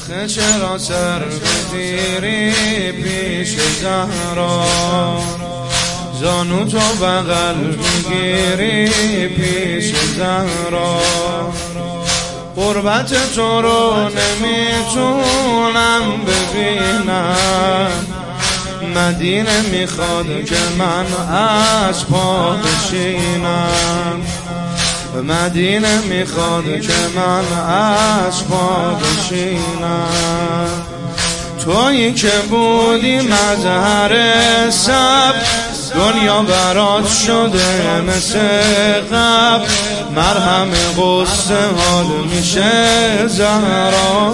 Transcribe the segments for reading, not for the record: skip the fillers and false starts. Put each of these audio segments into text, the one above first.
آخه چرا سر بگیری پیش زهرا، زانو تو بغل میگیری پیش زهرا. قربت تو رو نمیتونم ببینم، مدینه میخواد که من از پا بشینم، مدینه میخواد که من از پا بشینم. تویی که بودی مظهر صبر، دنیا برات شده مثل قبل، مرهم غصه حال میشه زهرا.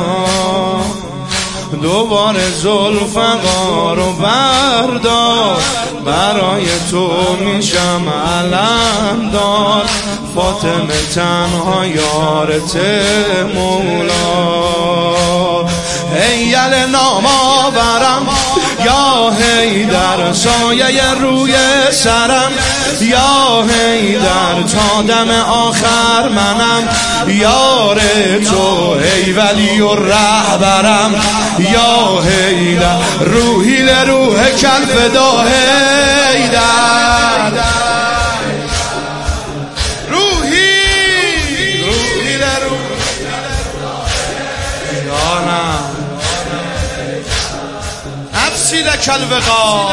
دوباره زلفقا رو بردار، برای تو میشم علمدار، فاطمه تنها یارت مولا. هیل نام آورم یا حیدر، سایه روی سرم یا حیدر، تا دم آخر منم یار تو، ای ولی و رهبرم یا حیدر، روحی لروح کل فدا حیدر، روحی لروح یانم، نفسی لکل وقا.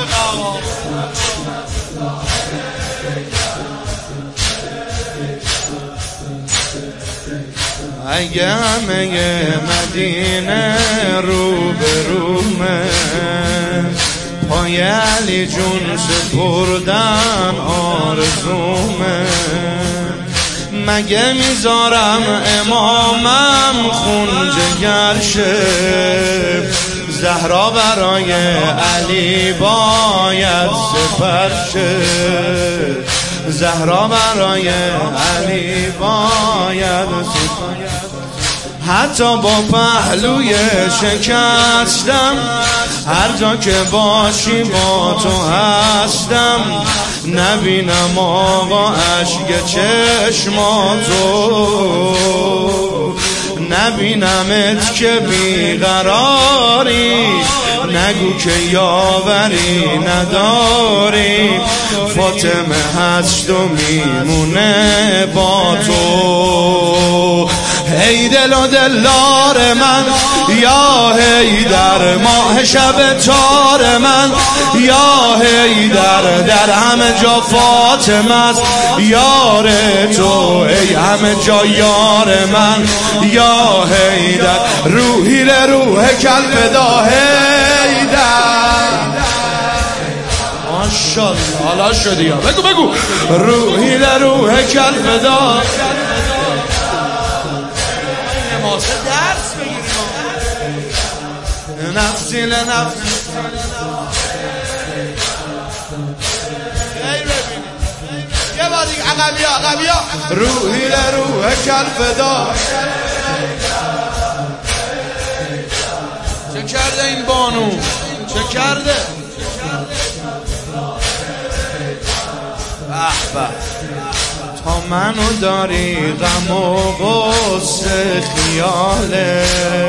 اگه همه مدینه رو به رومه، پای علی جون سپردن آرزومه، مگه میذارم امامم خون جگر شه، زهرا برای علی باید سپر شه، زهرا برای علی باید سپر. حتی با پهلوی شکستم، هر جا که باشی با تو هستم، نبینم آقا اشک چشماتو، نبینمت که بیقراری، نگو که یاوری نداری، فاطمه هست و میمونه با تو. ای دل و دلار من یا حیدر، ماه شب تار من یا حیدر، در همه جا فاطمه است یار تو، ای همه جا یار من یا حیدر، روحی لروح کل فدا حیدر. ماشاءالله حالا شدی یا بگو روحی لروح کل فدا. درس بگیریم نفسی لنفسی. یه بار دیگه عقبیا. روحی لروح کل فدا. چه کرده این بانو، چه کرده؟ به تا منو داری غم و غصه خیاله،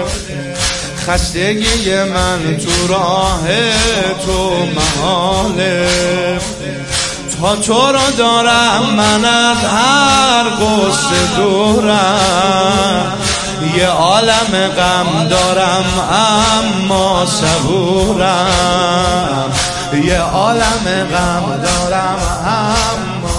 خستگی من تو راه تو محاله، تا تو رو دارم من از هر غصه دورم، یه عالم غم دارم اما صبورم، یه عالم غم دارم اما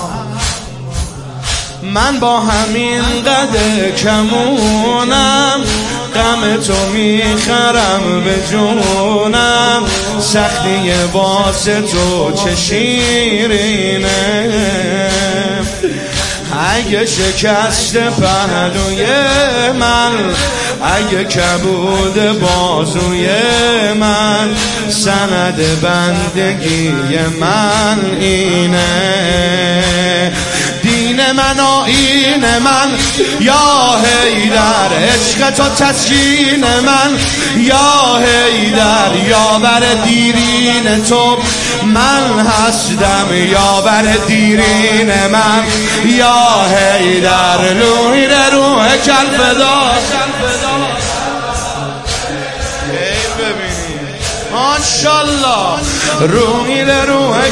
من با همین قد کمونم، غم تو میخرم به جونم، سختی واسه تو چه شیرینه، اگه شکست پهلوی من، اگه کبود بازوی من، سند بندگی من اینه، دین من آیین من یا حیدر، عشق تو تسکین من یا حیدر، یاور دیرین تو من هستم، یاور دیرین من یا حیدر، روحی روح کل فدا. ببینی ماشالله روحی لروح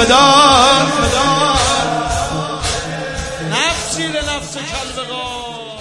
کلفدار نفسی لنفس کلبقار